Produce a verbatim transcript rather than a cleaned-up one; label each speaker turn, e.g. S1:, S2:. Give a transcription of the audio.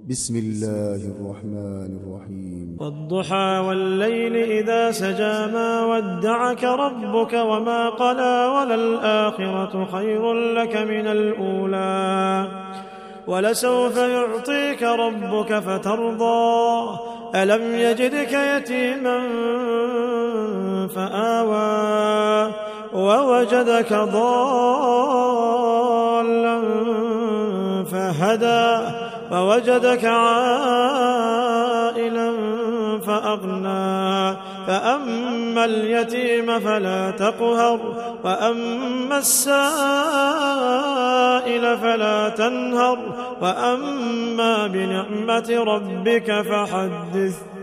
S1: بسم الله الرحمن الرحيم
S2: والضحى والليل إذا سجى ما ودعك ربك وما قلى وللآخرة خير لك من الأولى ولسوف يعطيك ربك فترضى ألم يجدك يتيما فآوى ووجدك ضالا فهدى ووجدك عائلا فأغنى فأما اليتيم فلا تقهر وأما السائل فلا تنهر وأما بنعمة ربك فحدث.